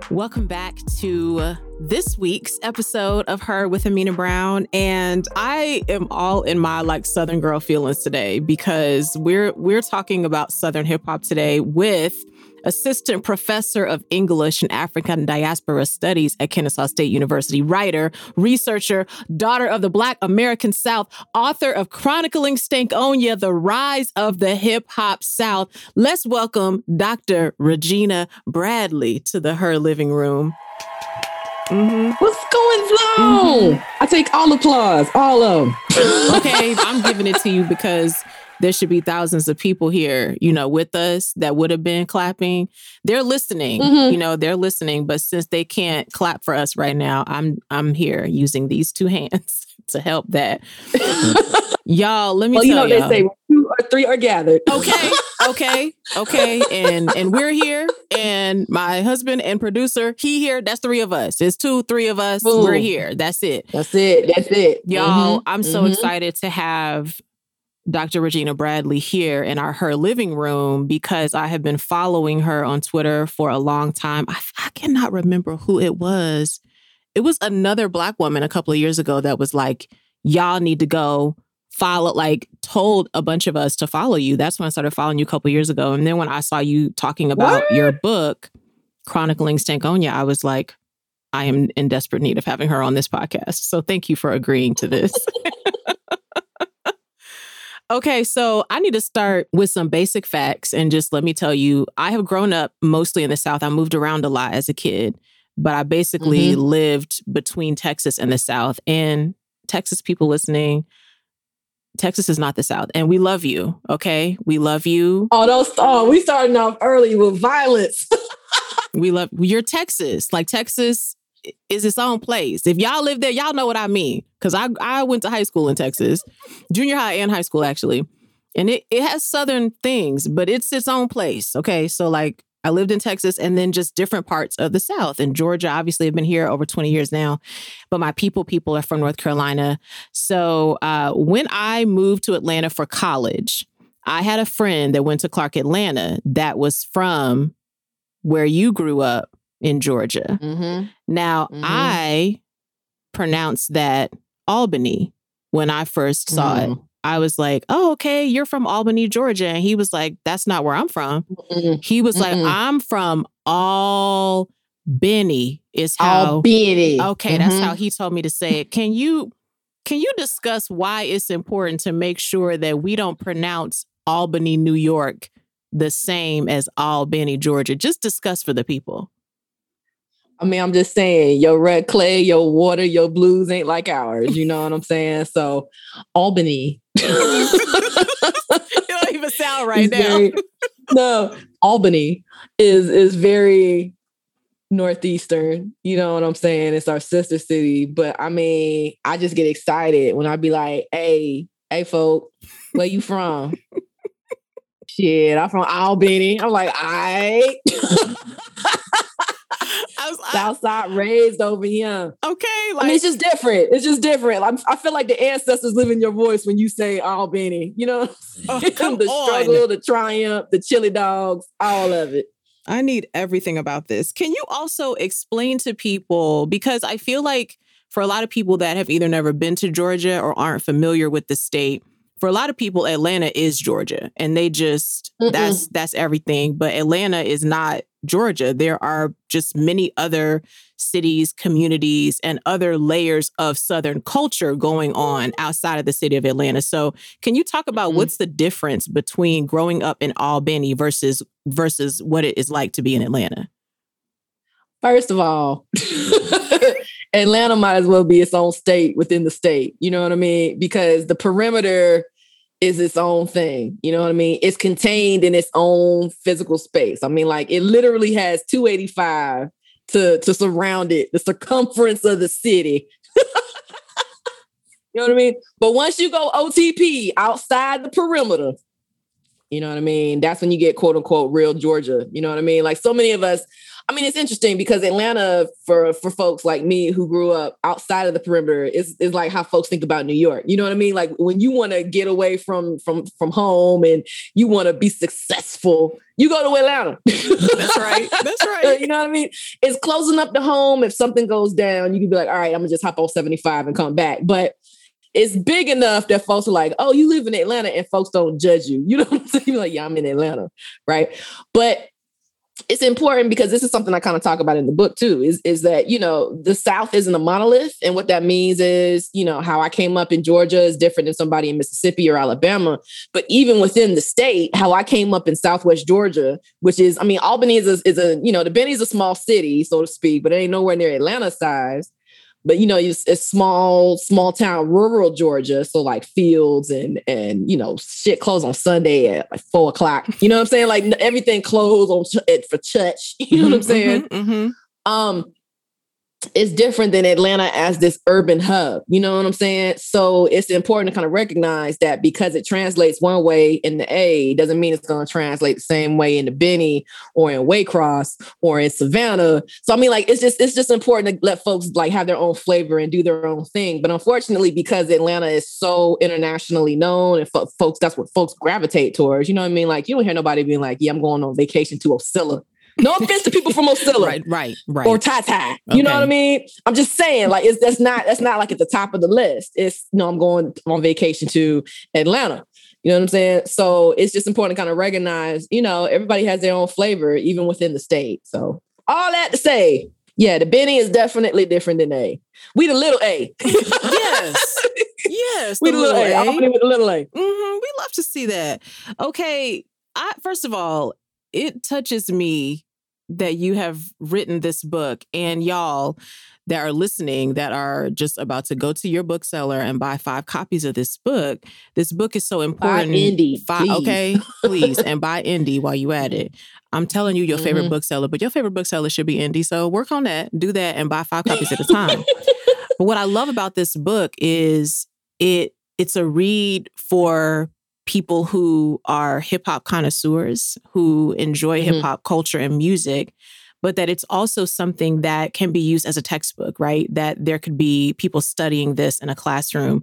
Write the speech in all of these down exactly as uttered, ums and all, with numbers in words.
Welcome back to this week's episode of Her with Amina Brown. And I am all in my like Southern girl feelings today because we're we're talking about Southern hip hop today with Assistant Professor of English and African Diaspora Studies at Kennesaw State University, writer, researcher, daughter of the Black American South, author of Chronicling Stankonia, The Rise of the Hip Hop South. Let's welcome Doctor Regina Bradley to the Her Living Room. Mm-hmm. What's going on? Mm-hmm. I take all applause, all of them. Okay, I'm giving it to you because there should be thousands of people here, you know, with us that would have been clapping. They're listening, mm-hmm. you know, they're listening. But since they can't clap for us right now, I'm I'm here using these two hands to help that. Y'all, let me well, tell you. Well, you know, y'all. They say two or three are gathered. Okay, okay, okay. And and we're here. And my husband and producer, he here. That's three of us. It's two, three of us. Ooh. We're here. That's it. That's it. That's it. Y'all, mm-hmm. I'm so mm-hmm. excited to have Doctor Regina Bradley here in our Her Living Room because I have been following her on Twitter for a long time. I, I cannot remember who it was. It was another Black woman a couple of years ago that was like, y'all need to go follow, like told a bunch of us to follow you. That's when I started following you a couple of years ago. And then when I saw you talking about what? your book, Chronicling Stankonia, I was like, I am in desperate need of having her on this podcast. So thank you for agreeing to this. Okay, so I need to start with some basic facts and just let me tell you, I have grown up mostly in the South. I moved around a lot as a kid, but I basically mm-hmm. lived between Texas and the South. And Texas people listening, Texas is not the South. And we love you, okay? We love you. Oh, those, oh we starting off early with violence. We love, you're Texas. Like Texas is its own place. If y'all live there, y'all know what I mean. Because I, I went to high school in Texas, junior high and high school, actually. And it, it has Southern things, but it's its own place. Okay. So like I lived in Texas and then just different parts of the South. And Georgia, obviously, I've been here over twenty years now. But my people, people are from North Carolina. So uh, when I moved to Atlanta for college, I had a friend that went to Clark Atlanta that was from where you grew up in Georgia. Mm-hmm. Now, mm-hmm. I pronounced that Albany when I first saw mm. it. I was like, oh, okay, you're from Albany, Georgia. And he was like, that's not where I'm from. Mm-mm. He was Mm-mm. like, I'm from Albany is how. Albany. Okay, mm-hmm. that's how he told me to say it. Can you, can you discuss why it's important to make sure that we don't pronounce Albany, New York the same as Albany, Georgia? Just discuss for the people. I mean, I'm just saying, your red clay, your water, your blues ain't like ours. You know what I'm saying? So, Albany. It don't even sound right now. Very, no, Albany is is very northeastern. You know what I'm saying? It's our sister city. But I mean, I just get excited when I be like, hey, hey, folk, where you from? Shit, I'm from Albany. I'm like, all right. I was, Southside raised over here. Okay. Like, I mean, it's just different. It's just different. Like, I feel like the ancestors live in your voice when you say Albany. You know, oh, come the on. struggle, the triumph, the chili dogs, all of it. I need everything about this. Can you also explain to people, because I feel like for a lot of people that have either never been to Georgia or aren't familiar with the state, for a lot of people, Atlanta is Georgia, and they just, Mm-mm. that's that's everything. But Atlanta is not Georgia. There are just many other cities, communities, and other layers of Southern culture going on outside of the city of Atlanta. So can you talk about mm-hmm. what's the difference between growing up in Albany versus versus what it is like to be in Atlanta? First of all, Atlanta might as well be its own state within the state. You know what I mean? Because the perimeter is its own thing. You know what I mean? It's contained in its own physical space. I mean, like it literally has two eighty-five to, to surround it, the circumference of the city. You know what I mean? But once you go O T P outside the perimeter, you know what I mean? That's when you get quote unquote real Georgia. You know what I mean? Like so many of us, I mean, it's interesting because Atlanta, for for folks like me who grew up outside of the perimeter, is is like how folks think about New York. You know what I mean? Like when you want to get away from from from home and you want to be successful, you go to Atlanta. That's right. That's right. You know what I mean? It's close enough to home. If something goes down, you can be like, all right, I'm gonna just hop on seventy-five and come back. But it's big enough that folks are like, oh, you live in Atlanta, and folks don't judge you. You know what I'm saying? You're like, yeah, I'm in Atlanta, right? But it's important because this is something I kind of talk about in the book too, is, is that, you know, the South isn't a monolith. And what that means is, you know, how I came up in Georgia is different than somebody in Mississippi or Alabama. But even within the state, how I came up in Southwest Georgia, which is, I mean, Albany is a, is a you know, the Benny's a small city, so to speak, but it ain't nowhere near Atlanta size. But, you know, it's, it's small, small town, rural Georgia. So like fields and, and, you know, shit closed on Sunday at like four o'clock. You know what I'm saying? Like everything closed on ch- for church. You know what I'm saying? Mm-hmm, mm-hmm. Um, it's different than Atlanta as this urban hub. You know what I'm saying? So it's important to kind of recognize that because it translates one way in the A doesn't mean it's going to translate the same way in the Benny or in Waycross or in Savannah. So I mean, like, it's just it's just important to let folks like have their own flavor and do their own thing. But unfortunately, because Atlanta is so internationally known and fo- folks, that's what folks gravitate towards. You know what I mean? Like, you don't hear nobody being like, yeah, I'm going on vacation to Ocilla. No offense to people from Ocilla, right, right, right, or Tata. You okay. know what I mean? I'm just saying, like, it's that's not that's not like at the top of the list. It's no, I'm going on vacation to Atlanta. You know what I'm saying? So it's just important to kind of recognize, you know, everybody has their own flavor, even within the state. So all that to say, yeah, the Benny is definitely different than A. We the little A. Yes, yes, we the little A. A. Albany with the little A. Mm-hmm. We love to see that. Okay, I first of all, it touches me that you have written this book, and y'all that are listening that are just about to go to your bookseller and buy five copies of this book. This book is so important. Buy Indie, Five, please. Okay, please. And buy Indie while you at it. I'm telling you your favorite mm-hmm. bookseller, but your favorite bookseller should be Indie. So work on that, do that, and buy five copies at a time. But what I love about this book is it it's a read for people who are hip hop connoisseurs, who enjoy mm-hmm. hip hop culture and music, but that it's also something that can be used as a textbook, right? That there could be people studying this in a classroom.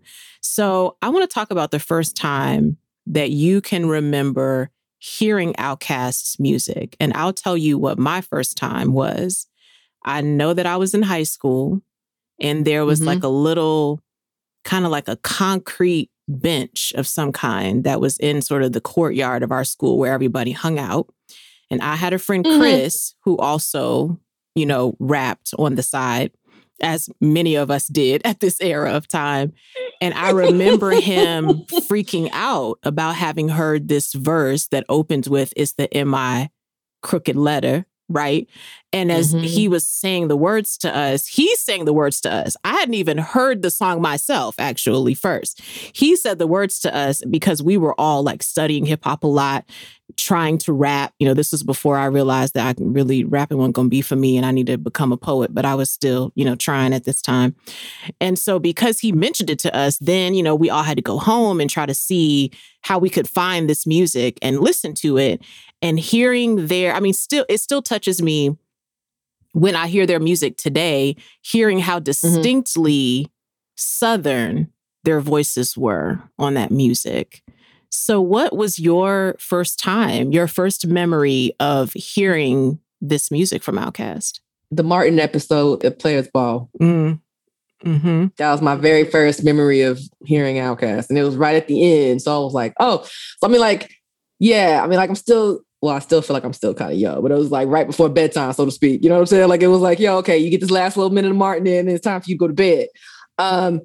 So I want to talk about the first time that you can remember hearing Outkast's music. And I'll tell you what my first time was. I know that I was in high school and there was mm-hmm. like a little, kind of like a concrete bench of some kind that was in sort of the courtyard of our school where everybody hung out. And I had a friend, Chris, mm-hmm. who also, you know, rapped on the side, as many of us did at this era of time. And I remember him freaking out about having heard this verse that opens with, "It's the M I crooked letter," right? And as mm-hmm. he was saying the words to us, he sang the words to us. I hadn't even heard the song myself, actually, first. He said the words to us because we were all like studying hip hop a lot, trying to rap. You know, this was before I realized that I can really rapping wasn't going to be for me and I needed to become a poet, but I was still, you know, trying at this time. And so because he mentioned it to us, then, you know, we all had to go home and try to see how we could find this music and listen to it. And hearing their, I mean, still, it still touches me when I hear their music today, hearing how distinctly mm-hmm. Southern their voices were on that music. So what was your first time, your first memory of hearing this music from Outkast? The Martin episode at Players Ball. Mm. Mm-hmm. That was my very first memory of hearing Outkast. And it was right at the end. So I was like, oh, so I mean, like, yeah, I mean, like, I'm still, well, I still feel like I'm still kind of young, but it was like right before bedtime, so to speak. You know what I'm saying? Like, it was like, yo, okay, you get this last little minute of Martin in, and it's time for you to go to bed. Um,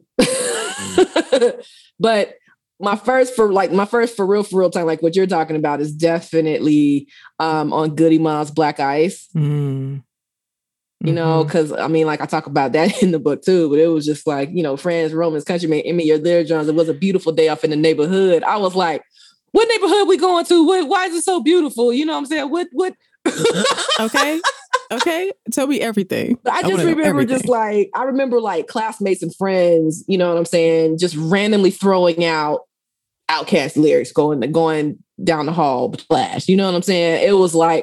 but my first for like my first for real, for real time, like what you're talking about is definitely um, on Goody Mobb's Black Ice. Mm. You know, because I mean, like I talk about that in the book too, but it was just like, you know, Friends, Romans, Countrymen, Emmy, Your Lyric Jones. It was a beautiful day off in the neighborhood. I was like, what neighborhood we going to? What, why is it so beautiful? You know what I'm saying? What, what? Okay. Okay. Tell me everything. But I just I remember everything. just like, I remember like classmates and friends, you know what I'm saying? Just randomly throwing out Outkast lyrics, going, going down the hall, splash. You know what I'm saying? It was like,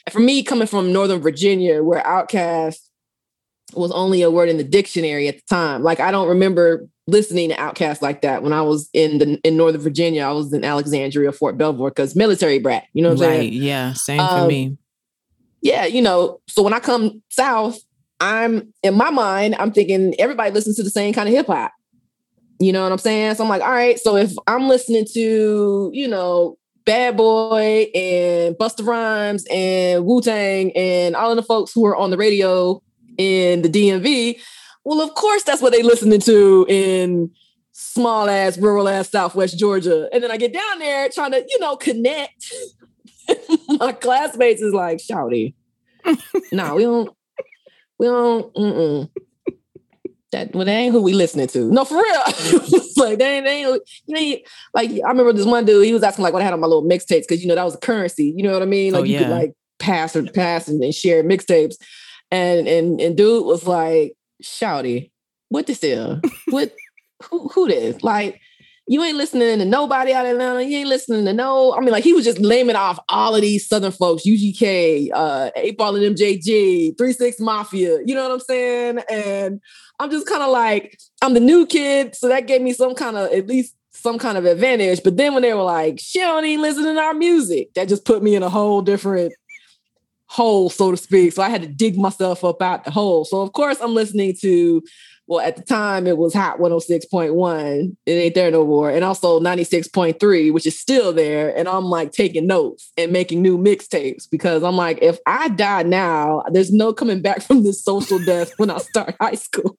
for me, coming from Northern Virginia, where Outkast was only a word in the dictionary at the time. Like, I don't remember listening to Outkast like that when I was in the in Northern Virginia. I was in Alexandria, Fort Belvoir, because military brat. You know what I'm right, saying? Yeah, same um, for me. Yeah, you know, so when I come south, I'm, in my mind, I'm thinking everybody listens to the same kind of hip hop. You know what I'm saying? So I'm like, all right, so if I'm listening to, you know, Bad Boy and Busta Rhymes and Wu-Tang and all of the folks who are on the radio in the D M V, well, of course, that's what they listening to in small ass, rural ass Southwest Georgia. And then I get down there trying to, you know, connect. My classmates is like, shouty, no, nah, we don't, we don't, mm-mm. That, well, that ain't who we listening to. No, for real. It's like, they ain't, they ain't, you know, like, I remember this one dude, he was asking like what I had on my little mixtapes, because, you know, that was a currency. You know what I mean? Like, oh, you yeah. could like pass or pass and, and share mixtapes. And, and, and dude was like, shouty, what this is? What, who, who this? Like, you ain't listening to nobody out of Atlanta. You ain't listening to no, I mean, like, he was just naming off all of these Southern folks, U G K, uh, eight ball and M J G, three six Mafia, you know what I'm saying? And I'm just kind of like, I'm the new kid, so that gave me some kind of, at least some kind of advantage. But then when they were like, she don't even listen to our music, that just put me in a whole different hole, so to speak. So I had to dig myself up out the hole. So of course I'm listening to, well, at the time it was Hot one oh six point one. It ain't there no more. And also ninety-six point three, which is still there. And I'm like taking notes and making new mixtapes, because I'm like, if I die now, there's no coming back from this social death when I start high school.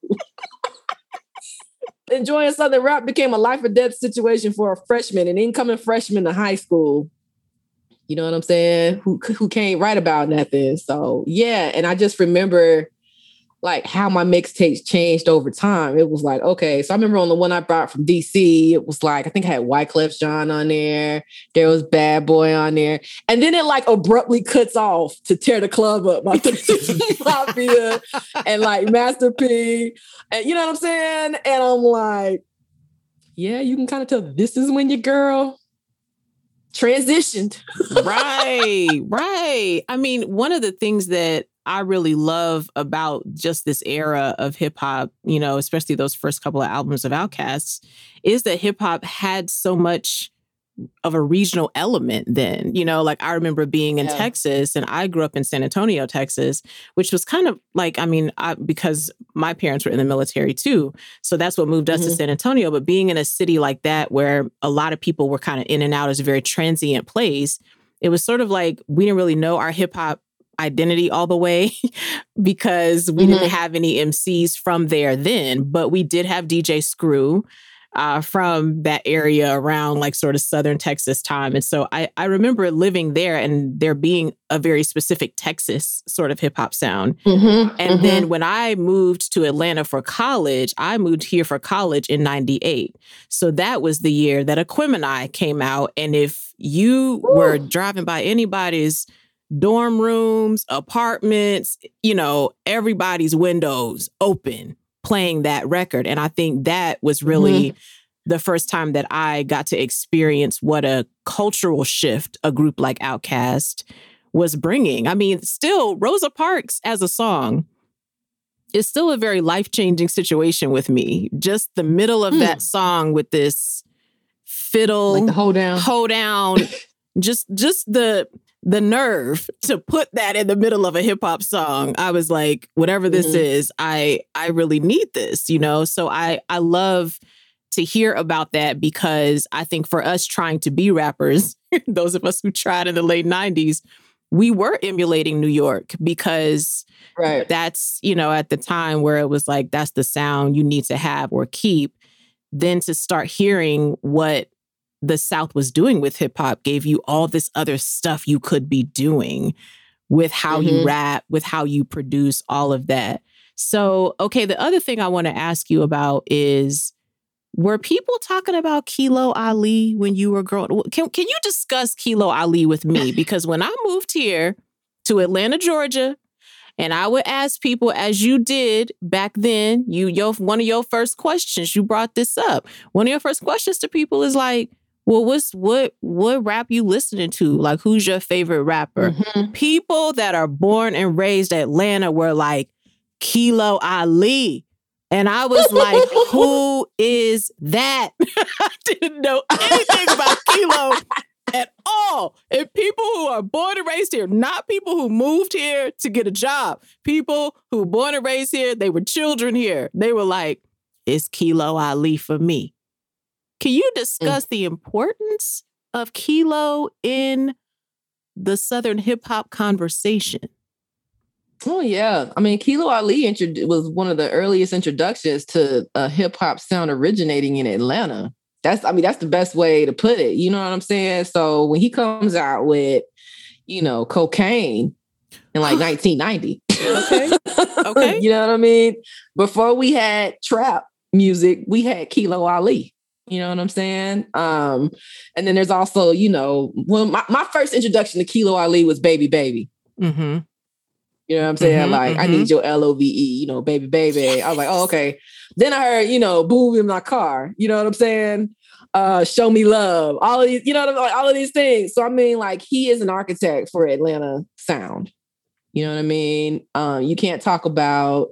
Enjoying Southern rap became a life or death situation for a freshman, an incoming freshman to high school. You know what I'm saying? Who, who can't write about nothing. So yeah. And I just remember like how my mixtapes changed over time. It was like, okay, so I remember on the one I brought from D C, it was like, I think I had Wyclef Jean on there. There was Bad Boy on there. And then it like abruptly cuts off to Tear the Club Up by Mafia and like Master P. And you know what I'm saying? And I'm like, yeah, you can kind of tell this is when your girl transitioned. Right, right. I mean, one of the things that I really love about just this era of hip hop, you know, especially those first couple of albums of Outkast, is that hip hop had so much of a regional element then. You know, like I remember being in yeah. Texas, and I grew up in San Antonio, Texas, which was kind of like, I mean, I, because my parents were in the military too. So that's what moved us mm-hmm. to San Antonio. But being in a city like that, where a lot of people were kind of in and out, as a very transient place, it was sort of like we didn't really know our hip hop identity all the way because we mm-hmm. didn't have any M Cs from there then, but we did have D J Screw uh, from that area around like sort of Southern Texas time. And so I, I remember living there and there being a very specific Texas sort of hip hop sound. Mm-hmm. And mm-hmm. then when I moved to Atlanta for college, I moved here for college in ninety-eight. So that was the year that Aquemini came out. And if you Ooh. were driving by anybody's dorm rooms, apartments, you know, everybody's windows open playing that record. And I think that was really mm-hmm. the first time that I got to experience what a cultural shift a group like Outkast was bringing. I mean, still, Rosa Parks as a song is still a very life-changing situation with me. Just the middle of mm. that song with this fiddle, like the hold down, hold down, just just the the nerve to put that in the middle of a hip hop song. I was like, whatever this mm-hmm. is, I I really need this, you know? So I I love to hear about that, because I think for us trying to be rappers, those of us who tried in the late nineties, we were emulating New York, because right. that's, you know, at the time where it was like, that's the sound you need to have or keep. Then to start hearing what the South was doing with hip hop gave you all this other stuff you could be doing with how mm-hmm. you rap, with how you produce, all of that. So, okay, the other thing I want to ask you about is, were people talking about Kilo Ali when you were growing? Can, can you discuss Kilo Ali with me? Because when I moved here to Atlanta, Georgia, and I would ask people, as you did back then, you your one of your first questions, you brought this up. One of your first questions to people is like, Well, what's what what rap you listening to? Like, who's your favorite rapper? Mm-hmm. People that are born and raised Atlanta were like Kilo Ali. And I was like, who is that? I didn't know anything about Kilo at all. And people who are born and raised here, not people who moved here to get a job. People who were born and raised here, they were children here. They were like, it's Kilo Ali for me. Can you discuss mm. the importance of Kilo in the Southern hip hop conversation? Oh, yeah. I mean, Kilo Ali intro- was one of the earliest introductions to a hip hop sound originating in Atlanta. That's, I mean, that's the best way to put it. You know what I'm saying? So when he comes out with, you know, Cocaine in like nineteen ninety. Okay. Okay. You know what I mean? Before we had trap music, we had Kilo Ali. You know what I'm saying? Um, and then there's also, you know, well, my, my first introduction to Kilo Ali was Baby Baby. Mm-hmm. You know what I'm saying? Mm-hmm, like, mm-hmm. I need your L O V E, you know, baby, baby. I was like, oh, okay. Then I heard, you know, Boom in My Car. You know what I'm saying? Uh, Show Me Love. All of these, you know what I'm like, all of these things. So, I mean, like, he is an architect for Atlanta sound. You know what I mean? Um, you can't talk about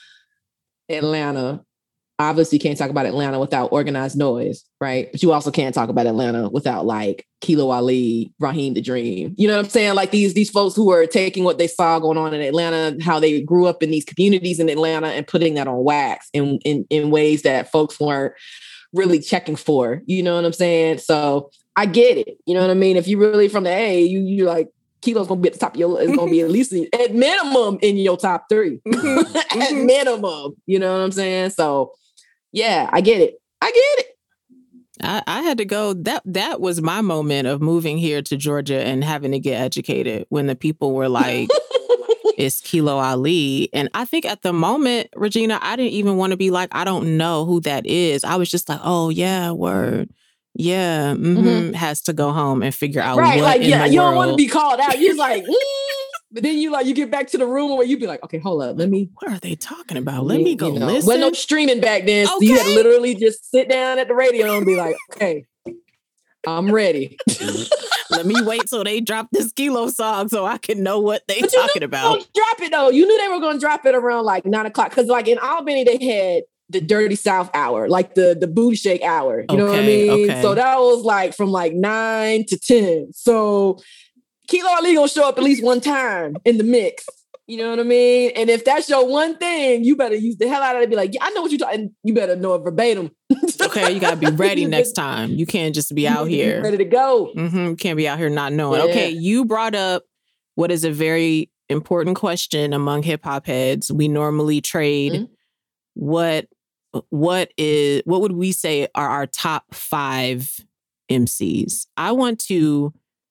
Atlanta. Obviously, you can't talk about Atlanta without Organized Noise, right? But you also can't talk about Atlanta without like Kilo Ali, Raheem the Dream. You know what I'm saying? Like these these folks who are taking what they saw going on in Atlanta, how they grew up in these communities in Atlanta, and putting that on wax in in, in ways that folks weren't really checking for. You know what I'm saying? So I get it. You know what I mean? If you really from the A, you you like Kilo's gonna be at the top of your. It's gonna be at least at minimum in your top three. At minimum, you know what I'm saying? So. Yeah, I get it. I get it. I, I had to go. That that was my moment of moving here to Georgia and having to get educated when the people were like, it's Kilo Ali. And I think at the moment, Regina, I didn't even want to be like, I don't know who that is. I was just like, oh, yeah, word. Yeah, mm-hmm. Mm-hmm. Has to go home and figure out right, what like, in yeah, the you world. Don't want to be called out. You're like, mm. But then you like you get back to the room where you be like, okay, hold up, let me. What are they talking about? Let me, me go you know, listen. Well, no streaming back then, so okay. you had to literally just sit down at the radio and be like, okay, I'm ready. Let me wait till they drop this Kilo song so I can know what they talking about. Drop it though. You knew they were going to drop it around like nine o'clock because, like in Albany, they had the Dirty South hour, like the the booty shake hour. You okay, know what I mean? Okay. So that was like from like nine to ten. So. Kilo Ali gonna show up at least one time in the mix. You know what I mean? And if that's your one thing, you better use the hell out of it and be like, yeah, I know what you're talking. You better know it verbatim. Okay, you gotta be ready next time. You can't just be out here. Ready to go. Mm-hmm. You can't be out here not knowing. Yeah. Okay, you brought up what is a very important question among hip hop heads. We normally trade mm-hmm. what what is what would we say are our top five M Cs? I want to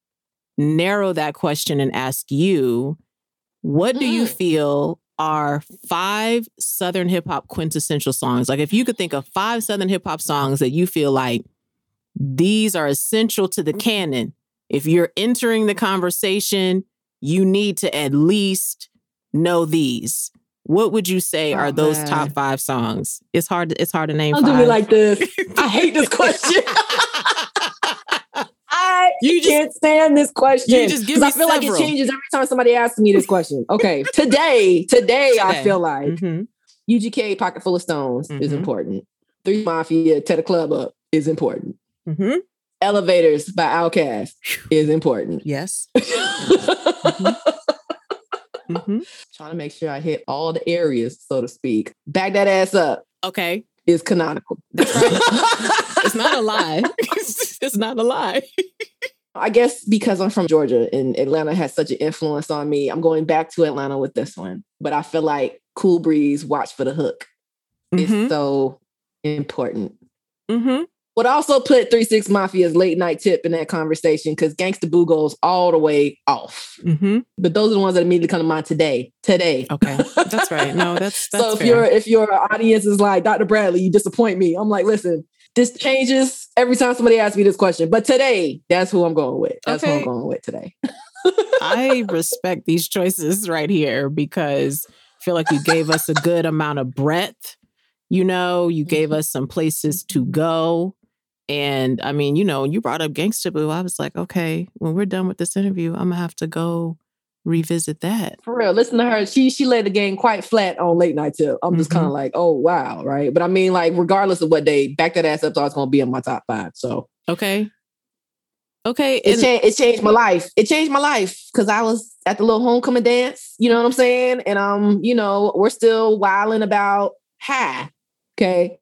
narrow that question and ask you, what do mm. you feel are five Southern hip hop quintessential songs? Like if you could think of five Southern hip hop songs that you feel like these are essential to the canon. If you're entering the conversation, you need to at least know these. What would you say oh, are those man. top five songs? It's hard to, it's hard to name Don't five. do me like this. I hate this question. I you just, can't stand this question. You just give me I feel several. like it changes every time somebody asks me this question. Okay, today, today, today. I feel like mm-hmm. U G K, Pocket Full of Stones mm-hmm. is important. Three Mafia, Tear the Club Up is important. Mm-hmm. Elevators by Outkast is important. Yes. mm-hmm. Mm-hmm. Trying to make sure I hit all the areas, so to speak. Back that ass up. Okay. Is canonical. That's right. It's not a lie. It's not a lie. I guess because I'm from Georgia and Atlanta has such an influence on me, I'm going back to Atlanta with this one. But I feel like Cool Breeze, Watch for the Hook mm-hmm. is so important. Mm-hmm. Would also put three six Mafia's Late Night Tip in that conversation because Gangsta Boo goes all the way off. Mm-hmm. But those are the ones that immediately come to mind today. Today. Okay. That's right. No, that's, that's so if fair. your if your audience is like, Doctor Bradley, you disappoint me. I'm like, listen, this changes every time somebody asks me this question. But today, that's who I'm going with. That's okay. who I'm going with today. I respect these choices right here because I feel like you gave us a good amount of breadth. You know, you gave us some places to go. And I mean, you know, you brought up Gangsta Boo. I was like, okay, when we're done with this interview, I'm gonna have to go revisit that. For real, listen to her. She she laid the game quite flat on Late Night Tip. I'm just Mm-hmm. kind of like, oh wow, right? But I mean, like, regardless of what day, Back That Ass Up's always gonna be in my top five. So okay, okay, it and- changed. It changed my life. It changed my life because I was at the little homecoming dance. You know what I'm saying? And um, you know, we're still wilding about high. Okay.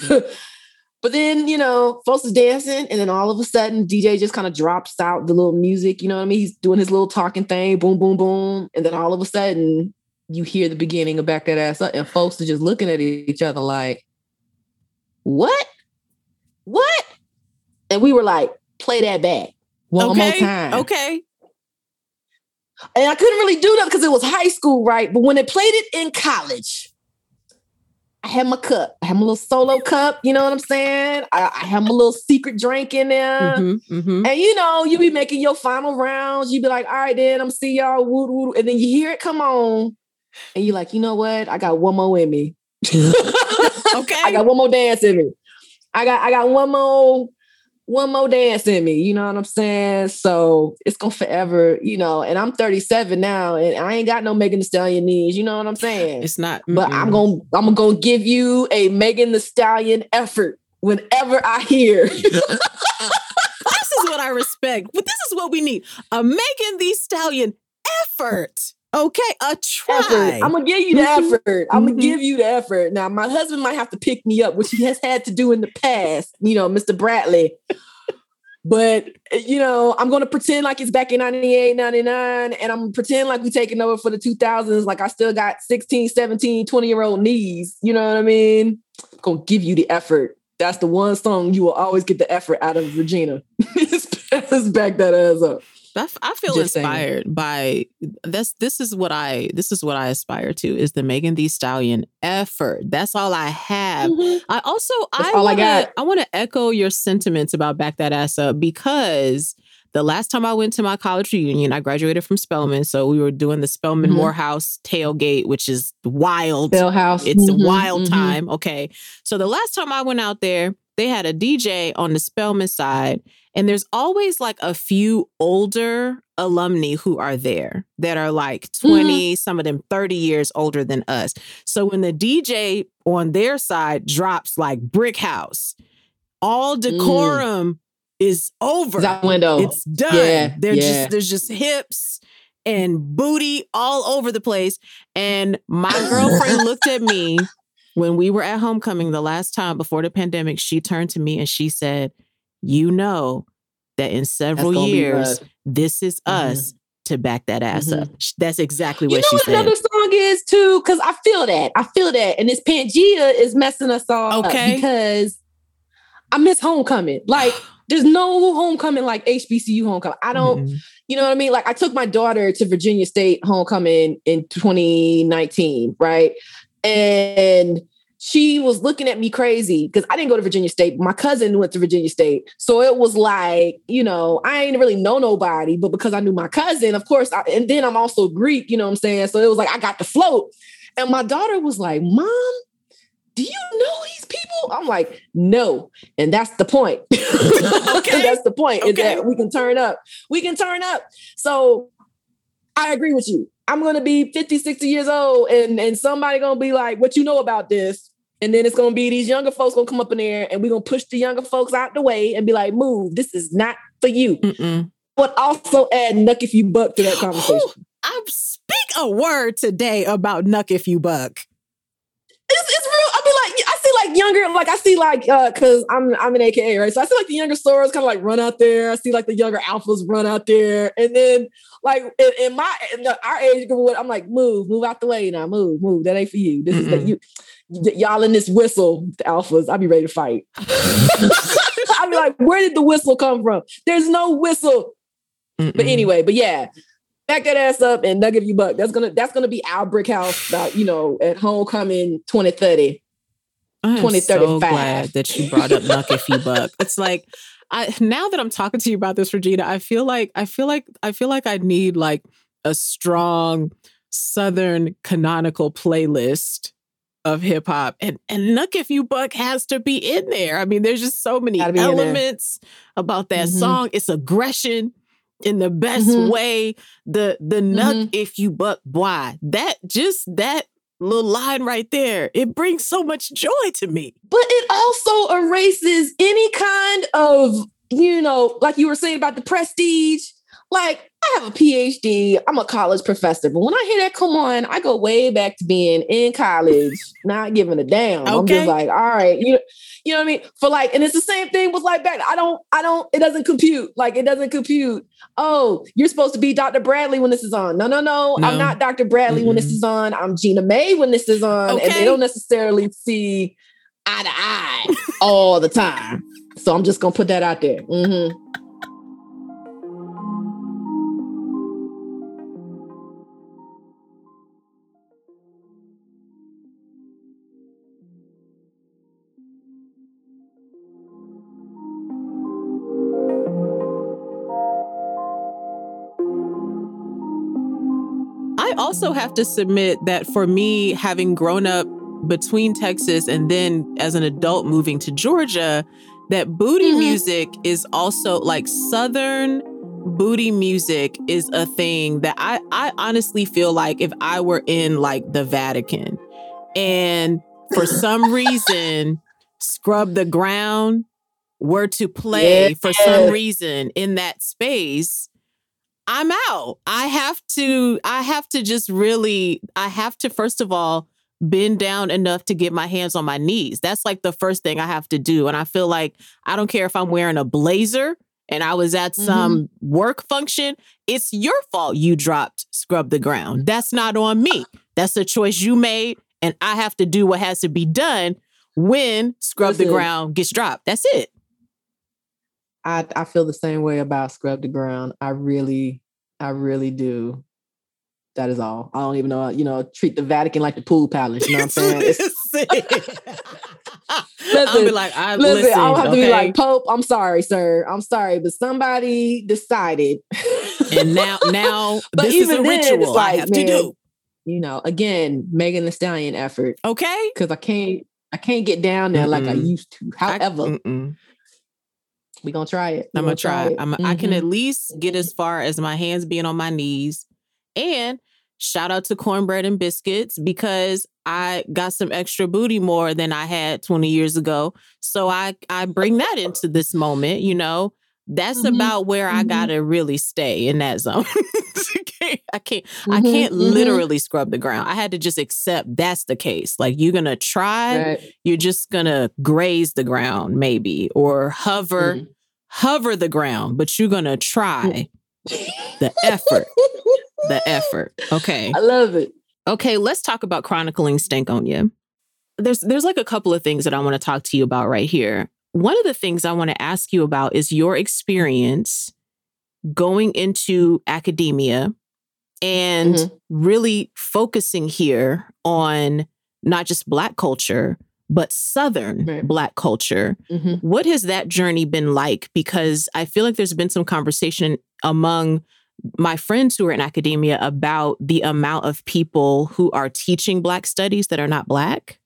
But then, you know, folks is dancing, and then all of a sudden, D J just kind of drops out the little music. You know what I mean? He's doing his little talking thing, boom, boom, boom. And then all of a sudden, you hear the beginning of Back That Ass Up, and folks are just looking at each other like, what? What? And we were like, play that back one okay, more time. Okay. And I couldn't really do that because it was high school, right? But when they played it in college, I had my cup. I had my little solo cup. You know what I'm saying? I, I had my little secret drink in there. Mm-hmm, mm-hmm. And you know, you be making your final rounds. You be like, all right, then I'm see y'all. Woo, woo. And then you hear it come on. And you're like, you know what? I got one more in me. Okay. I got one more dance in me. I got I got one more, one more dance in me. You know what I'm saying? So it's gonna forever, you know, and I'm thirty-seven now and I ain't got no Megan Thee Stallion knees. You know what I'm saying? It's not, mm-mm. But I'm gonna I'm gonna give you a Megan Thee Stallion effort whenever I hear. This is what I respect. But this is what we need. A Megan Thee Stallion effort. Okay, a try. Effort. I'm gonna give you the Mm-hmm. effort. I'm gonna Mm-hmm. give you the effort. Now, my husband might have to pick me up, which he has had to do in the past, you know, Mister Bradley. But, you know, I'm going to pretend like it's back in ninety-eight, ninety-nine, and I'm pretend like we taking over for the two thousands. Like I still got sixteen, seventeen, twenty year old knees. You know what I mean? I'm going to give you the effort. That's the one song you will always get the effort out of Regina. Let's back that ass up. I, f- I feel Just inspired saying. by this. This is what I. This is what I aspire to. Is the Megan Thee Stallion effort? That's all I have. Mm-hmm. I also. That's I all I wanna, got. I want to echo your sentiments about Back That Ass Up because the last time I went to my college reunion, I graduated from Spelman, so we were doing the Spelman Mhm. Morehouse tailgate, which is wild. Bell House. It's Mhm, a wild mhm. time. Okay. So the last time I went out there, they had a D J on the Spelman side. And there's always like a few older alumni who are there that are like twenty, mm-hmm. some of them thirty years older than us. So when the D J on their side drops like Brick House, all decorum mm. is over. It's out the window. It's done. Yeah, They're yeah. just there's just hips and booty all over the place. And my girlfriend looked at me when we were at homecoming the last time before the pandemic. She turned to me and she said, you know that in several years, this is mm-hmm. us to back that ass mm-hmm. up. That's exactly what you know she what said. Another song is too, because I feel that. I feel that. And this Pangea is messing us all okay. up because I miss homecoming. Like, there's no homecoming like H B C U homecoming. I don't, mm-hmm. you know what I mean? Like, I took my daughter to Virginia State homecoming in twenty nineteen, right? And she was looking at me crazy because I didn't go to Virginia State. My cousin went to Virginia State. So it was like, you know, I ain't really know nobody, but because I knew my cousin, of course, I, and then I'm also Greek, you know what I'm saying? So it was like, I got the float. And my daughter was like, Mom, do you know these people? I'm like, no. And that's the point. Okay. That's the point okay. is that we can turn up. We can turn up. So I agree with you. I'm going to be fifty, sixty years old and, and somebody going to be like, what you know about this? And then it's going to be these younger folks going to come up in there and we're going to push the younger folks out the way and be like, move, this is not for you. Mm-mm. But also add Nuck If You Buck to that conversation. I speak a word today about Nuck If You Buck. It's, it's real. I mean, like, I see like younger, like I see like, uh, cause I'm, I'm an A K A, right? So I see like the younger Soros kind of like run out there. I see like the younger alphas run out there. And then like in, in my, in the, our age group, I'm like, move, move out the way now, move, move. That ain't for you. This Mm-mm. is the, you, y- y'all in this whistle, the alphas. I'll be ready to fight. I'll be like, where did the whistle come from? There's no whistle. Mm-mm. But anyway, but yeah. Back that ass up and Nuck If You Buck. That's gonna that's gonna be our Brick House, about, you know, at homecoming twenty thirty. I'm so glad that you brought up Nuck If You Buck. It's like I now that I'm talking to you about this, Regina, I feel like I feel like I feel like I need like a strong Southern canonical playlist of hip hop. And and Look If You Buck has to be in there. I mean, there's just so many Gotta be elements about that Mhm. song. It's aggression in the best Mhm. way. The the Nuck Mhm. If You Buck, boy, that just that little line right there, it brings so much joy to me. But it also erases any kind of, you know, like you were saying about the prestige. Like, I have a P H D, I'm a college professor, but when I hear that come on, I go way back to being in college, not giving a damn. I'm Okay. just like, all right, you, you know what I mean? For like, and it's the same thing with like back. I don't, I don't, it doesn't compute. Like, it doesn't compute. Oh, you're supposed to be Doctor Bradley when this is on. No, no, no. No. I'm not Doctor Bradley when this Mm-mm. is on. I'm Gina May when this is on. And Okay. they don't necessarily see eye to eye all the time. So I'm just gonna put that out there. Mm-hmm. I also have to submit that for me, having grown up between Texas and then as an adult moving to Georgia, that booty Mhm. music is also like Southern booty music is a thing that I, I honestly feel like if I were in like the Vatican and for some reason Scrub the Ground were to play for some Yes. reason in that space, I'm out. I have to, I have to just really, I have to, first of all, bend down enough to get my hands on my knees. That's like the first thing I have to do. And I feel like I don't care if I'm wearing a blazer and I was at some work function. It's your fault you dropped Scrub the Ground. That's not on me. That's a choice you made. And I have to do what has to be done when Scrub the Listen. Ground gets dropped. That's it. I, I feel the same way about Scrub the Ground. I really, I really do. That is all. I don't even know, you know, treat the Vatican like the pool palace. You know what I'm saying? It's- I'll be like, I listen, listen, I don't have to okay? be like, Pope, I'm sorry, sir. I'm sorry, but somebody decided. And now, now But this is even a then, it's ritual I like, have man, to do. You know, again, Megan Thee Stallion effort. Okay. Because I can't, I can't get down there like I Mm-mm. used to. However, I, mm-mm. we're gonna try it. We I'm gonna try. it. I'm, I can Mhm. at least get as far as my hands being on my knees. And shout out to Cornbread and Biscuits because I got some extra booty more than I had twenty years ago. So I I bring that into this moment. You know, that's Mhm. about where I Mhm. gotta really stay in that zone. I can't. I Mhm. can't Mhm. literally scrub the ground. I had to just accept that's the case. Like you're gonna try. Right. You're just gonna graze the ground, maybe, or hover. Mhm. hover the ground, but you're gonna try the effort. The effort. Okay. I love it. Okay, let's talk about chronicling Stankonia. There's there's like a couple of things that I want to talk to you about right here. One of the things I want to ask you about is your experience going into academia and Mhm. really focusing here on not just Black culture, but Southern Right. Black culture. Mhm. What has that journey been like? Because I feel like there's been some conversation among my friends who are in academia about the amount of people who are teaching Black studies that are not Black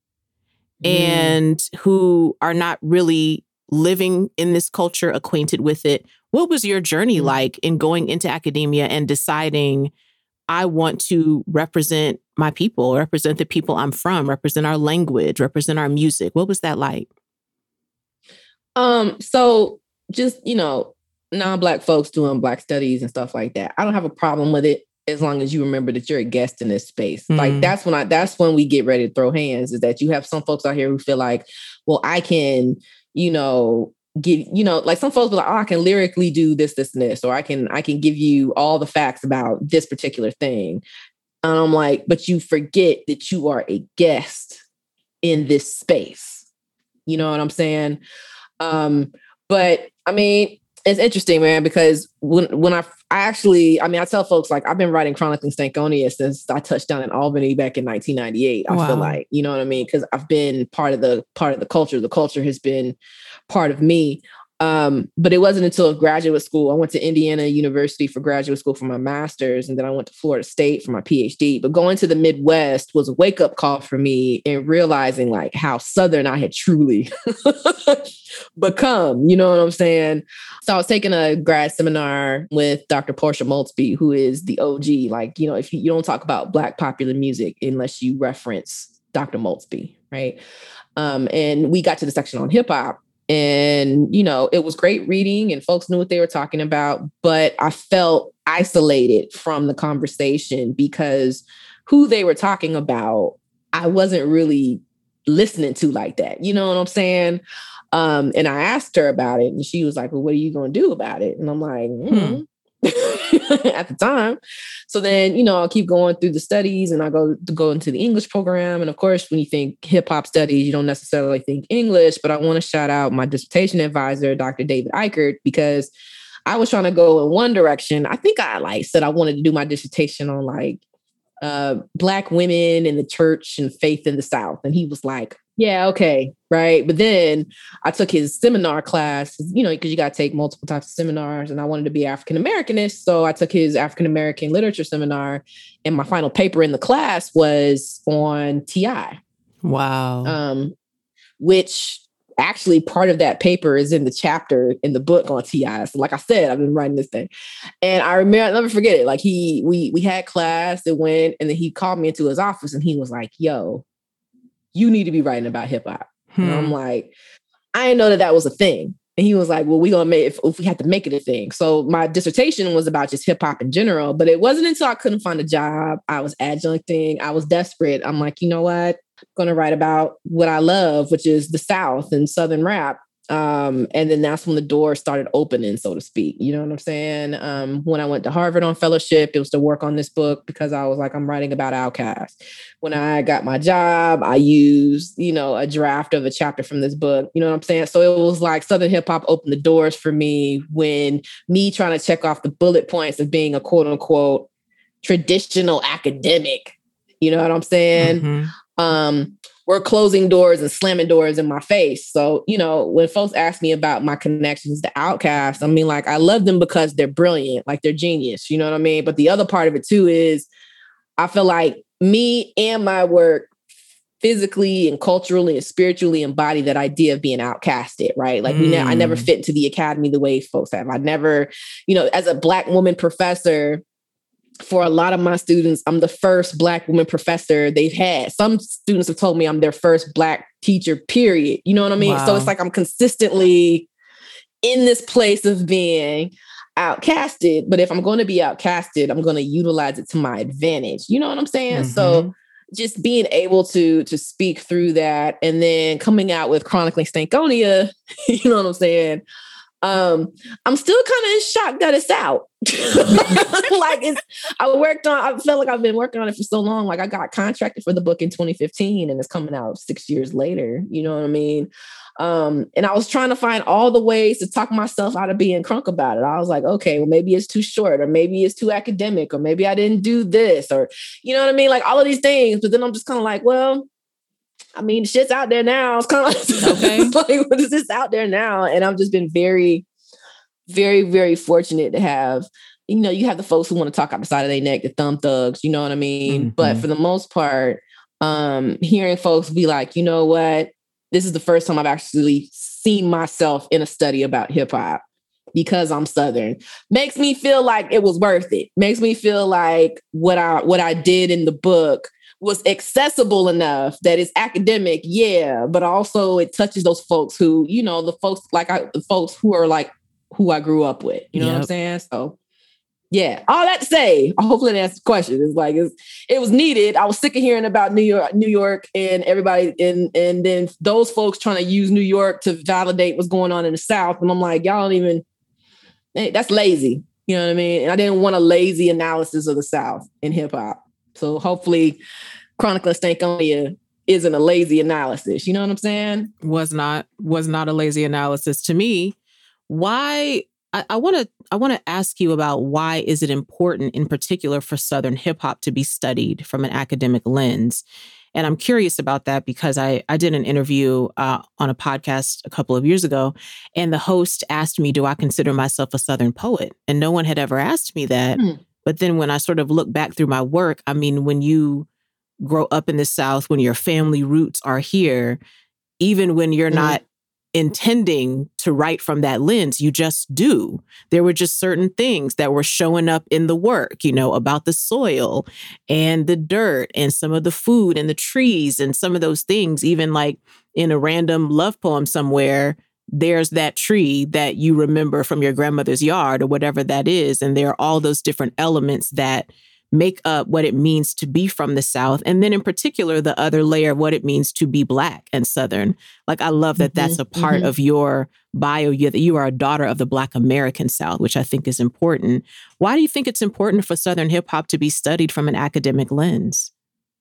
and who are not really living in this culture, acquainted with it. What was your journey Mhm. like in going into academia and deciding, I want to represent my people, represent the people I'm from, represent our language, represent our music? What was that like? Um, so just, you know, non-Black folks doing Black studies and stuff like that. I don't have a problem with it as long as you remember that you're a guest in this space. Mm. Like that's when I that's when we get ready to throw hands, is that you have some folks out here who feel like, well, I can, you know, give, you know, like some folks be like, oh, I can lyrically do this, this, and this, or I can, I can give you all the facts about this particular thing. And I'm like, but you forget that you are a guest in this space. You know what I'm saying? Um, but I mean, it's interesting, man, because when when I I actually, I mean, I tell folks like I've been writing Chronicling Stankonia since I touched down in Albany back in nineteen ninety-eight. I Wow. feel like, you know what I mean? Because I've been part of the part of the culture. The culture has been part of me. Um, but it wasn't until graduate school. I went to Indiana University for graduate school for my master's, and then I went to Florida State for my PhD. But going to the Midwest was a wake-up call for me in realizing like how Southern I had truly become, you know what I'm saying? So I was taking a grad seminar with Doctor Portia Maltsby, who is the O G. Like, you know, if you, you don't talk about Black popular music unless you reference Doctor Maltsby, right? Um, and we got to the section on hip hop. And, you know, it was great reading and folks knew what they were talking about, but I felt isolated from the conversation because who they were talking about, I wasn't really listening to like that. You know what I'm saying? Um, and I asked her about it and she was like, well, what are you going to do about it? And I'm like, mm-hmm. hmm. at the time. So then, you know, I'll keep going through the studies and I go to go into the English program. And of course, when you think hip hop studies, you don't necessarily think English, but I want to shout out my dissertation advisor, Doctor David Eichert, because I was trying to go in one direction. I think I like said I wanted to do my dissertation on like uh, Black women in the church and faith in the South. And he was like, yeah, okay. Right. But then I took his seminar class, you know, because you got to take multiple types of seminars and I wanted to be African-Americanist. So I took his African-American literature seminar and my final paper in the class was on T I Wow. Um, which actually part of that paper is in the chapter in the book on T I So like I said, I've been writing this thing and I remember, I'll never forget it. Like he, we, we had class that went and then he called me into his office and he was like, yo, you need to be writing about hip hop. Hmm. And I'm like, I didn't know that that was a thing. And he was like, well, we gonna make if, if we had to make it a thing. So my dissertation was about just hip hop in general, but it wasn't until I couldn't find a job. I was adjuncting. I was desperate. I'm like, you know what? I'm gonna write about what I love, which is the South and Southern rap. Um, and then that's when the door started opening, so to speak. You know what I'm saying? Um, when I went to Harvard on fellowship, it was to work on this book because I was like, I'm writing about Outkast. When I got my job, I used, you know, a draft of a chapter from this book. You know what I'm saying? So it was like Southern hip hop opened the doors for me when me trying to check off the bullet points of being a quote unquote traditional academic. You know what I'm saying? Mm-hmm. Um, we're closing doors and slamming doors in my face. So, you know, when folks ask me about my connections to Outkast, I mean, like, I love them because they're brilliant, like they're genius, you know what I mean? But the other part of it too is I feel like me and my work physically and culturally and spiritually embody that idea of being outcasted, right? Like mm. we ne- I never fit into the academy the way folks have. I never, you know, as a Black woman professor, for a lot of my students, I'm the first Black woman professor they've had. Some students have told me I'm their first Black teacher, period. You know what I mean? Wow. So it's like I'm consistently in this place of being outcasted. But if I'm going to be outcasted, I'm going to utilize it to my advantage. You know what I'm saying? Mm-hmm. So just being able to to speak through that and then coming out with Chronicling Stankonia, you know what I'm saying? Um, I'm still kind of in shock that it's out. Like it's, I worked on, I felt like I've been working on it for so long. Like I got contracted for the book in twenty fifteen and it's coming out six years later. You know what I mean? Um, and I was trying to find all the ways to talk myself out of being crunk about it. I was like, okay, well, maybe it's too short or maybe it's too academic or maybe I didn't do this or, you know what I mean? Like all of these things. But then I'm just kind of like, well, I mean, shit's out there now. It's kind of like, okay. Like, what is this out there now? And I've just been very, very, very fortunate to have, you know, you have the folks who want to talk out the side of their neck, the thumb thugs, you know what I mean? Mm-hmm. But for the most part, um, hearing folks be like, you know what? This is the first time I've actually seen myself in a study about hip hop because I'm Southern. Makes me feel like it was worth it. Makes me feel like what I what I did in the book was accessible enough that it's academic, yeah, but also it touches those folks who, you know, the folks like I, the folks who are like who I grew up with. You know yep. what I'm saying? So, yeah, all that to say, hopefully that's the question. It's like it's, it was needed. I was sick of hearing about New York, New York, and everybody, and and then those folks trying to use New York to validate what's going on in the South, and I'm like, y'all don't even. Hey, that's lazy. You know what I mean? And I didn't want a lazy analysis of the South in hip hop. So hopefully Chronicling Stankonia isn't a lazy analysis. You know what I'm saying? Was not, was not a lazy analysis to me. Why, I want to, I want to ask you about why is it important in particular for Southern hip hop to be studied from an academic lens? And I'm curious about that because I, I did an interview uh, on a podcast a couple of years ago, and the host asked me, do I consider myself a Southern poet? And no one had ever asked me that. Mm. But then when I sort of look back through my work, I mean, when you grow up in the South, when your family roots are here, even when you're mm. not intending to write from that lens, you just do. There were just certain things that were showing up in the work, you know, about the soil and the dirt and some of the food and the trees and some of those things. Even like in a random love poem somewhere, there's that tree that you remember from your grandmother's yard or whatever that is. And there are all those different elements that make up what it means to be from the South. And then in particular, the other layer of what it means to be Black and Southern. Like, I love that mm-hmm, that's a part mm-hmm. of your bio, you, that you are a daughter of the Black American South, which I think is important. Why do you think it's important for Southern hip hop to be studied from an academic lens?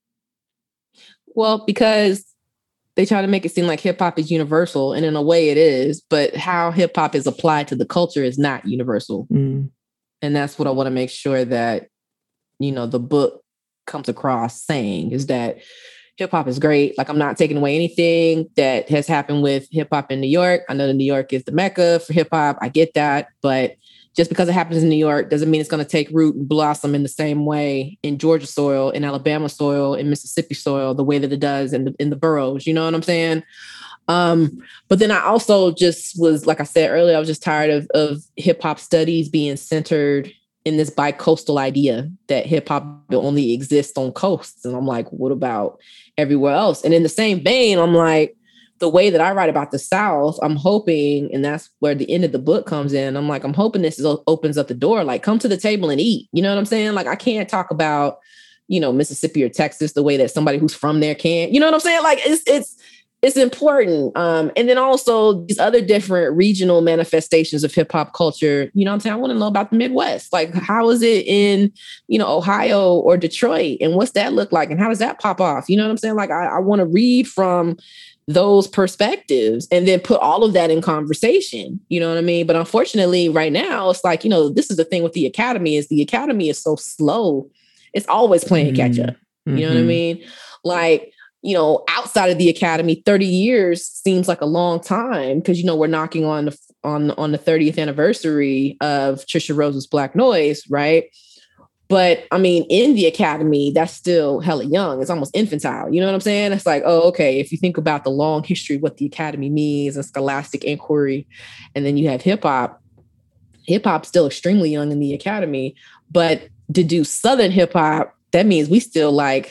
Well, because they try to make it seem like hip hop is universal, and in a way it is, but how hip hop is applied to the culture is not universal. Mm. And that's what I want to make sure that, you know, the book comes across saying, is that hip hop is great. Like, I'm not taking away anything that has happened with hip hop in New York. I know that New York is the mecca for hip hop. I get that. But just because it happens in New York doesn't mean it's going to take root and blossom in the same way in Georgia soil, in Alabama soil, in Mississippi soil, the way that it does in the, in the boroughs. You know what I'm saying? Um, but then I also just was, like I said earlier, I was just tired of, of hip hop studies being centered in this bi-coastal idea that hip hop only exists on coasts. And I'm like, what about everywhere else? And in the same vein, I'm like, the way that I write about the South, I'm hoping, and that's where the end of the book comes in. I'm like, I'm hoping this is, opens up the door, like, come to the table and eat. You know what I'm saying? Like, I can't talk about, you know, Mississippi or Texas the way that somebody who's from there can. You know what I'm saying? Like, it's, it's, It's important. Um, and then also these other different regional manifestations of hip hop culture. You know what I'm saying? I want to know about the Midwest. Like, how is it in, you know, Ohio or Detroit? And what's that look like? And how does that pop off? You know what I'm saying? Like, I, I want to read from those perspectives and then put all of that in conversation. You know what I mean? But unfortunately, right now, it's like, you know, this is the thing with the Academy, is the Academy is so slow. It's always playing mm-hmm. catch up. You mm-hmm. know what I mean? Like, you know, outside of the Academy, thirty years seems like a long time, because, you know, we're knocking on the on on the thirtieth anniversary of Trisha Rose's Black Noise, right? But I mean, in the Academy, that's still hella young. It's almost infantile. You know what I'm saying? It's like, oh, okay, if you think about the long history of what the Academy means and scholastic inquiry, and then you have hip hop, hip hop's still extremely young in the Academy. But to do Southern hip hop, that means we still like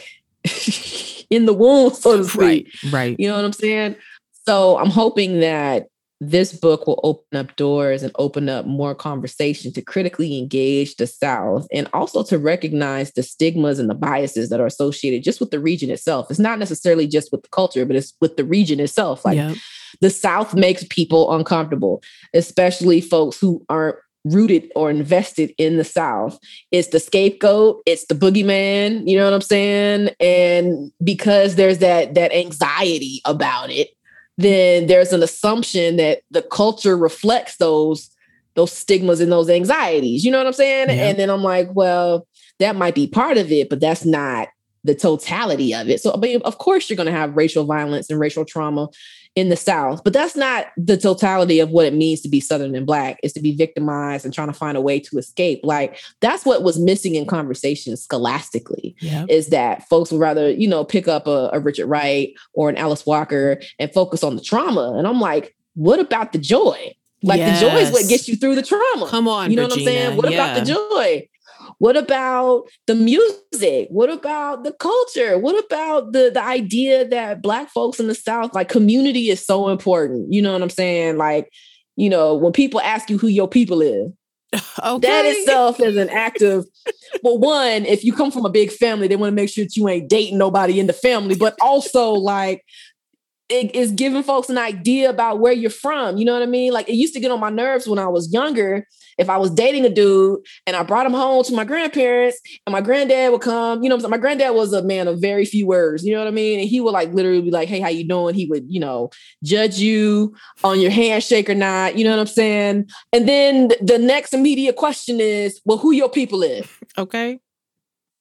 in the womb, so to speak. Right, right. You know what I'm saying? So I'm hoping that this book will open up doors and open up more conversation to critically engage the South, and also to recognize the stigmas and the biases that are associated just with the region itself. It's not necessarily just with the culture, but it's with the region itself. Like, yep. The South makes people uncomfortable, especially folks who aren't rooted or invested in the South. It's the scapegoat. It's the boogeyman. You know what I'm saying? And because there's that that anxiety about it, then there's an assumption that the culture reflects those those stigmas and those anxieties. You know what I'm saying? Yeah. And then I'm like, well, that might be part of it, but that's not the totality of it. So, I mean, of course, you're going to have racial violence and racial trauma in the South, but that's not the totality of what it means to be Southern and Black, is to be victimized and trying to find a way to escape. Like, that's what was missing in conversation scholastically, yep. is that folks would rather, you know, pick up a, a Richard Wright or an Alice Walker and focus on the trauma. And I'm like, what about the joy? Like, yes. the joy is what gets you through the trauma. Come on, you know Regina. what I'm saying? What yeah. about the joy? What about the music? What about the culture? What about the, the idea that Black folks in the South, like, community is so important? You know what I'm saying? Like, you know, when people ask you who your people is, okay. that itself is an act of, well, one, if you come from a big family, they want to make sure that you ain't dating nobody in the family, but also, like, it is giving folks an idea about where you're from. You know what I mean? Like, it used to get on my nerves when I was younger. If I was dating a dude and I brought him home to my grandparents, and my granddad would come, you know, my granddad was a man of very few words, you know what I mean? And he would, like, literally be like, hey, how you doing? He would, you know, judge you on your handshake or not. You know what I'm saying? And then the next immediate question is, well, who your people is? Okay.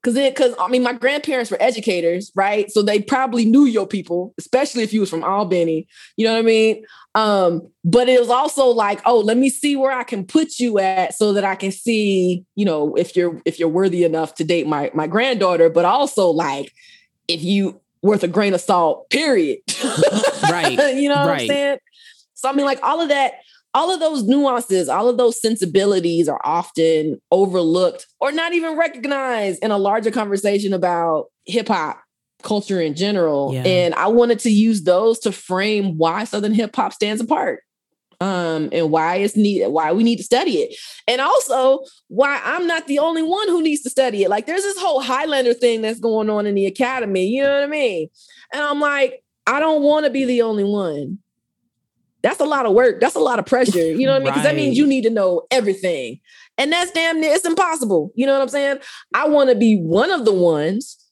Cause it, cause I mean, my grandparents were educators, right? So they probably knew your people, especially if you was from Albany. You know what I mean? Um, but it was also like, oh, let me see where I can put you at, so that I can see, you know, if you're if you're worthy enough to date my my granddaughter. But also like, if you worth a grain of salt, period. Right. You know what right. I'm saying? So I mean, like all of that. All of those nuances, all of those sensibilities are often overlooked or not even recognized in a larger conversation about hip hop culture in general. Yeah. And I wanted to use those to frame why Southern hip hop stands apart, um, and why it's needed, why we need to study it. And also why I'm not the only one who needs to study it. Like there's this whole Highlander thing that's going on in the academy. You know what I mean? And I'm like, I don't want to be the only one. That's a lot of work. That's a lot of pressure. You know what I mean? Because right. that means you need to know everything. And that's damn near, it's impossible. You know what I'm saying? I want to be one of the ones.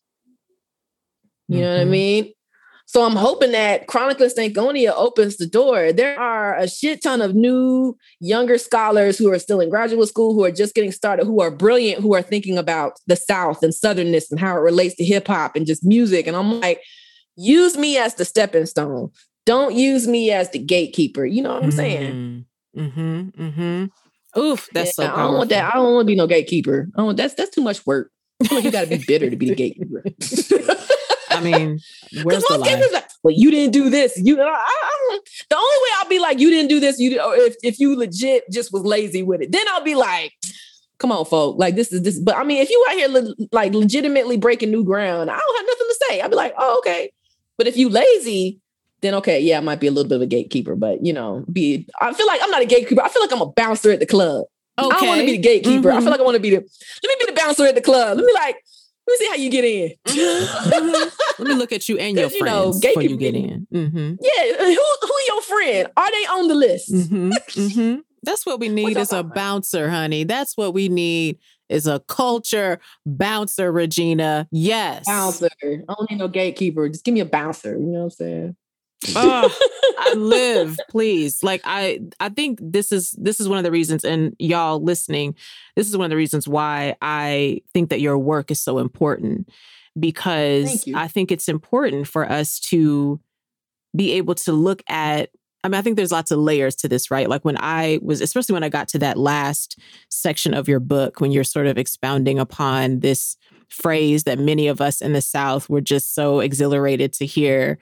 You mm-hmm. know what I mean? So I'm hoping that Chronicling Stankonia opens the door. There are a shit ton of new, younger scholars who are still in graduate school, who are just getting started, who are brilliant, who are thinking about the South and Southernness and how it relates to hip hop and just music. And I'm like, use me as the stepping stone. Don't use me as the gatekeeper. You know what I'm saying? Mm-hmm. Mm-hmm. Oof, that's yeah, so powerful. I don't want that. I don't want to be no gatekeeper. I don't, that's that's too much work. I feel like you got to be bitter to be the gatekeeper. I mean, where's the lie? Like, well, you didn't do this. You, I, I, the only way I'll be like, you didn't do this. You, or if if you legit just was lazy with it, then I'll be like, come on, folk. Like this is this. But I mean, if you out here le- like legitimately breaking new ground, I don't have nothing to say. I'll be like, oh, okay. But if you lazy, then okay, yeah, I might be a little bit of a gatekeeper, but you know, be I feel like I'm not a gatekeeper. I feel like I'm a bouncer at the club. Okay. I don't want to be the gatekeeper. Mm-hmm. I feel like I want to be the, let me be the bouncer at the club. Let me like, let me see how you get in. Mm-hmm. Let me look at you and your friends you know, before you get in. Mm-hmm. Yeah, who who your friend? Are they on the list? Mm-hmm. Mm-hmm. That's what we need is a bouncer, honey. That's what we need is a culture bouncer, Regina. Yes. Bouncer. I don't need no gatekeeper. Just give me a bouncer. You know what I'm saying? Oh, I live, please. Like I, I think this is this is one of the reasons, and y'all listening, this is one of the reasons why I think that your work is so important, because I think it's important for us to be able to look at. I mean, I think there's lots of layers to this, right? Like when I was, especially when I got to that last section of your book, when you're sort of expounding upon this phrase that many of us in the South were just so exhilarated to hear.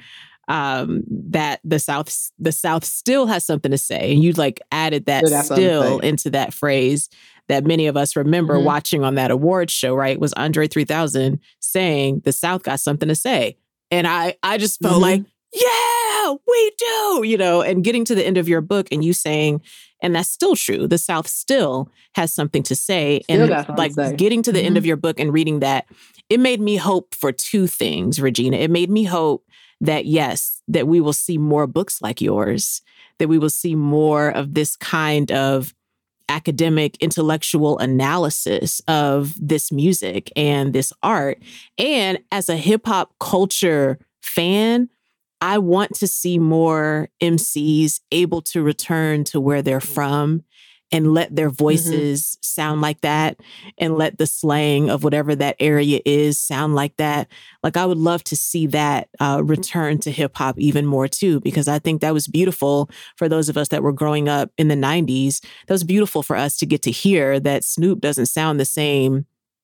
Um, that the South, the South still has something to say. And you like added that still into that phrase that many of us remember mm-hmm. watching on that award show, right? Was Andre three thousand saying the South got something to say. And I, I just felt mm-hmm. like, yeah, we do, you know, and getting to the end of your book and you saying, and that's still true. The South still has something to say. Still and like to say. Getting to the mm-hmm. end of your book and reading that, it made me hope for two things, Regina. It made me hope that, yes, that we will see more books like yours, that we will see more of this kind of academic, intellectual analysis of this music and this art. And as a hip hop culture fan, I want to see more M Cs able to return to where they're from and let their voices mm-hmm. sound like that and let the slang of whatever that area is sound like that. Like I would love to see that uh, return to hip hop even more too, because I think that was beautiful for those of us that were growing up in the nineties. That was beautiful for us to get to hear that Snoop doesn't sound the same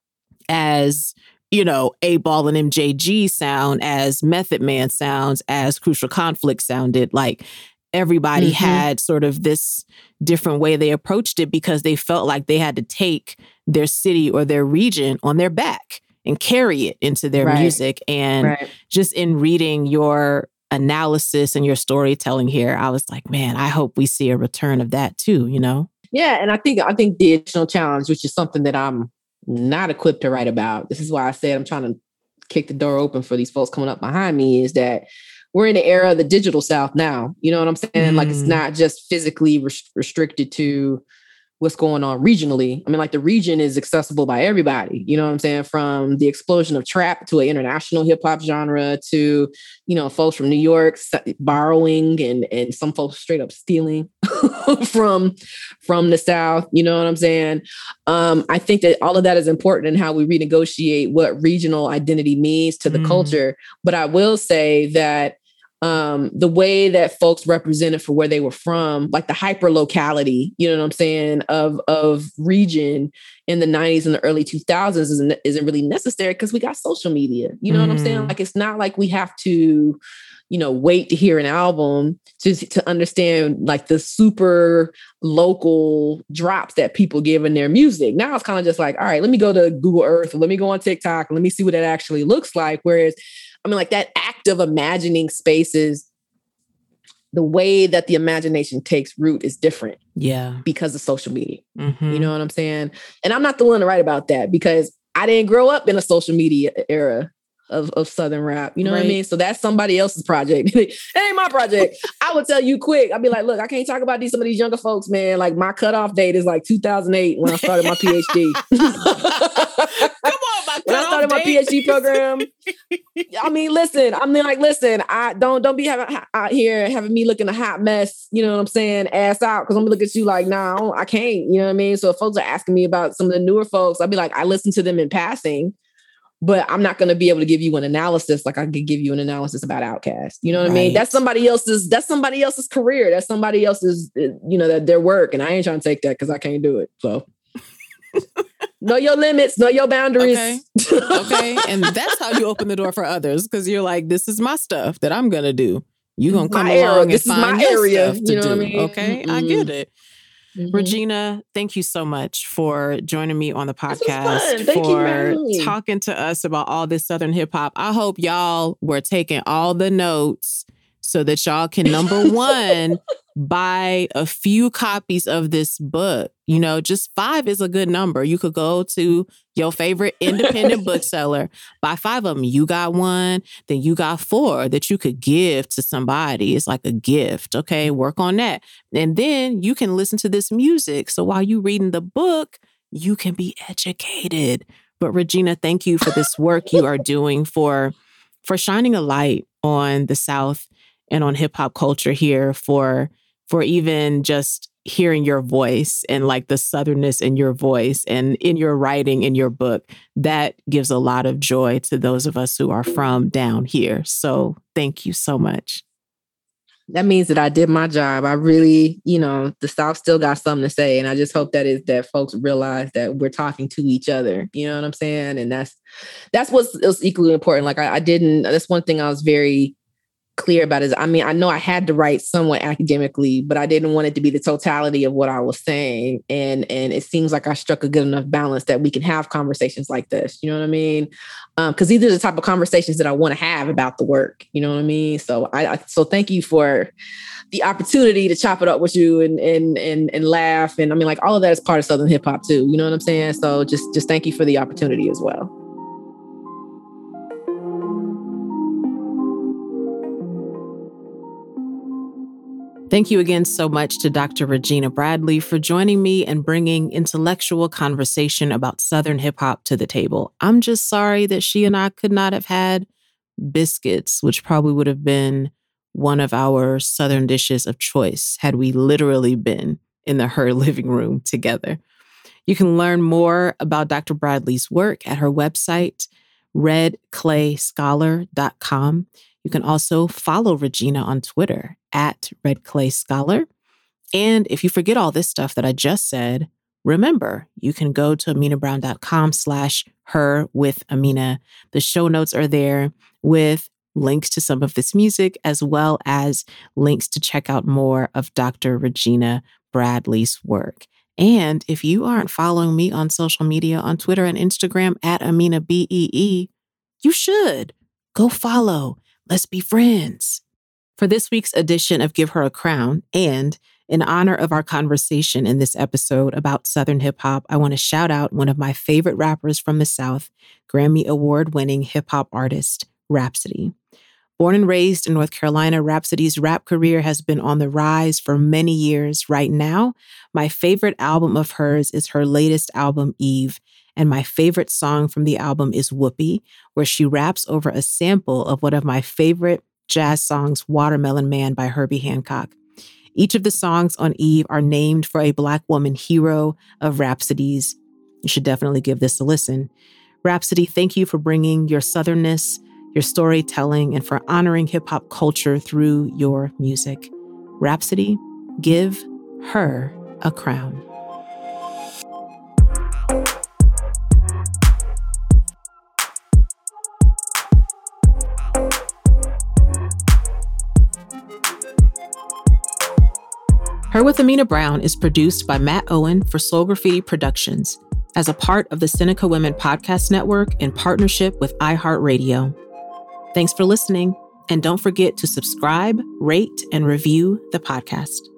as, you know, A-Ball and M J G sound, as Method Man sounds, as Crucial Conflict sounded. Like everybody mm-hmm. had sort of this different way they approached it because they felt like they had to take their city or their region on their back and carry it into their right. music. And right. just in reading your analysis and your storytelling here, I was like, man, I hope we see a return of that too, you know? Yeah. And I think, I think the additional challenge, which is something that I'm not equipped to write about. This is why I said I'm trying to kick the door open for these folks coming up behind me, is that we're in the era of the digital South now. You know what I'm saying? Mm. Like it's not just physically res- restricted to what's going on regionally. I mean, like the region is accessible by everybody, you know what I'm saying? From the explosion of trap to an international hip hop genre to, you know, folks from New York borrowing and, and some folks straight up stealing from, from the South, you know what I'm saying? Um, I think that all of that is important in how we renegotiate what regional identity means to the mm. culture. But I will say that Um, the way that folks represented for where they were from, like the hyper locality, you know what I'm saying, of, of region in the nineties and the early two thousands isn't, isn't really necessary because we got social media. You know mm. what I'm saying? Like, it's not like we have to, you know, wait to hear an album to, to understand like the super local drops that people give in their music. Now it's kind of just like, all right, let me go to Google Earth, or let me go on TikTok, let me see what that actually looks like. Whereas, I mean, like that act of imagining spaces, the way that the imagination takes root is different. Yeah. Because of social media. Mm-hmm. You know what I'm saying? And I'm not the one to write about that because I didn't grow up in a social media era of, of Southern rap. You know right. what I mean? So that's somebody else's project. It ain't my project. I would tell you quick. I'd be like, look, I can't talk about these some of these younger folks, man. Like my cutoff date is like two thousand eight when I started my PhD. Come on, my when I started my PhD program. I mean, listen, I mean, like, listen, I don't don't be having out here having me looking a hot mess, you know what I'm saying, ass out, because I'm gonna look at you like, no, nah, I can't, you know what I mean? So if folks are asking me about some of the newer folks, I'd be like, I listen to them in passing. But I'm not going to be able to give you an analysis like I could give you an analysis about Outkast. You know what right. I mean? That's somebody else's. That's somebody else's career. That's somebody else's. You know, that their work, and I ain't trying to take that because I can't do it. So, know your limits, know your boundaries. Okay. okay, and that's how you open the door for others because you're like, this is my stuff that I'm gonna do. You gonna come my along era. and this find is my area. Stuff to you know do. what I mean? Okay, mm-hmm. I get it. Mm-hmm. Regina, thank you so much for joining me on the podcast, for talking to us about all this Southern hip hop. I hope y'all were taking all the notes so that y'all can, number one, buy a few copies of this book. You know, just five is a good number. You could go to your favorite independent bookseller, buy five of them. You got one, then you got four that you could give to somebody. It's like a gift. Okay, work on that. And then you can listen to this music. So while you're reading the book, you can be educated. But Regina, thank you for this work you are doing for, for shining a light on the South and on hip hop culture here, for for even just hearing your voice and like the Southernness in your voice and in your writing, in your book. That gives a lot of joy to those of us who are from down here. So thank you so much. That means that I did my job. I really, you know, the South still got something to say. And I just hope that is that folks realize that we're talking to each other. You know what I'm saying? And that's, that's what's, what's equally important. Like I, I didn't, that's one thing I was very clear about is, I mean, I know I had to write somewhat academically, but I didn't want it to be the totality of what I was saying. And, and it seems like I struck a good enough balance that we can have conversations like this. You know what I mean? Um, cause these are the type of conversations that I want to have about the work. You know what I mean? So I, I so thank you for the opportunity to chop it up with you and, and, and, and laugh. And I mean, like all of that is part of Southern hip hop too. You know what I'm saying? So just, just thank you for the opportunity as well. Thank you again so much to Doctor Regina Bradley for joining me and bringing intellectual conversation about Southern hip hop to the table. I'm just sorry that she and I could not have had biscuits, which probably would have been one of our Southern dishes of choice had we literally been in the her living room together. You can learn more about Doctor Bradley's work at her website, red clay scholar dot com. You can also follow Regina on Twitter at Red Clay Scholar. And if you forget all this stuff that I just said, remember, you can go to aminabrown.com slash her with Amina. The show notes are there with links to some of this music, as well as links to check out more of Doctor Regina Bradley's work. And if you aren't following me on social media, on Twitter and Instagram at Amina B E E, you should. Go follow. Let's be friends. For this week's edition of Give Her a Crown, and in honor of our conversation in this episode about Southern hip hop, I want to shout out one of my favorite rappers from the South, Grammy Award-winning hip hop artist, Rapsody. Born and raised in North Carolina, Rapsody's rap career has been on the rise for many years. Right now, my favorite album of hers is her latest album, Eve, and my favorite song from the album is Whoopee, where she raps over a sample of one of my favorite jazz songs, Watermelon Man by Herbie Hancock. Each of the songs on Eve are named for a Black woman hero of Rapsody's. You should definitely give this a listen. Rapsody, thank you for bringing your Southernness, your storytelling, and for honoring hip-hop culture through your music. Rapsody, give her a crown. Her with Amina Brown is produced by Matt Owen for Soul Graffiti Productions as a part of the Seneca Women Podcast Network in partnership with iHeartRadio. Thanks for listening, and don't forget to subscribe, rate, and review the podcast.